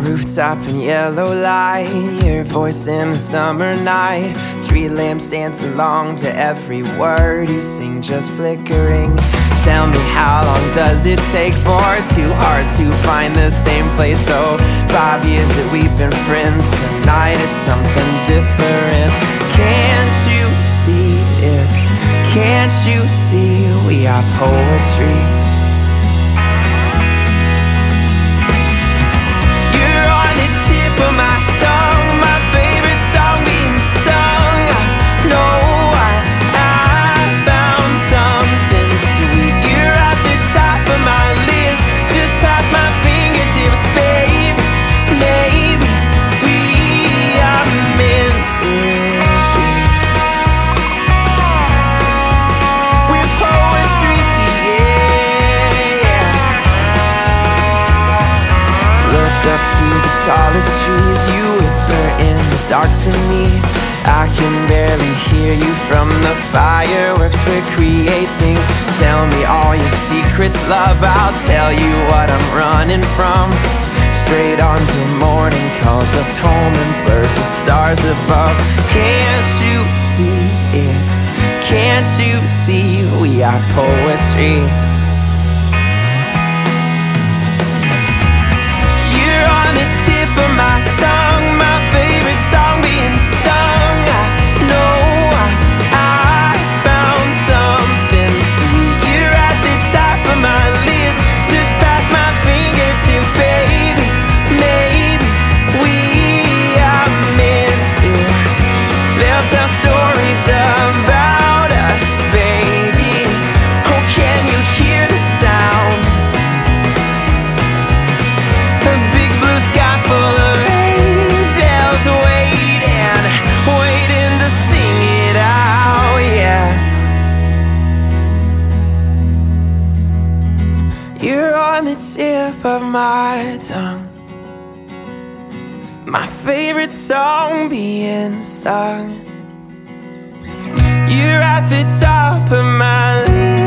rooftop in yellow light, your voice in the summer night. Street lamps dance along to every word you sing, just flickering. Tell me, how long does it take for two hearts to find the same place? So 5 years that we've been friends, tonight it's something different. Can't you see it? Can't you see we are poetry? You're on the tip of my tongue, my favorite song being sung. I know I found something sweet. You're at the top of my list, just past my fingertips, babe. Maybe we are meant to be. We're poetry, yeah. Look up to the tallest trees, you whisper in the dark to me. I can barely hear you from the fireworks we're creating. Tell me all your secrets, love, I'll tell you what I'm running from. Straight on till morning calls us home and blurs the stars above. Can't you see it? Can't you see we are poetry? You're on the tip of my tongue, my favorite song being sung. I know I found something sweet. You're at the top of my list, just past my fingertips, baby. Maybe we are meant to. They'll tell stories about us, baby. Oh, can you hear the sound? A big blue sky full of angels waiting to sing it out, yeah. You're on the tip of my tongue, my favorite song being sung. You're at the top of my list.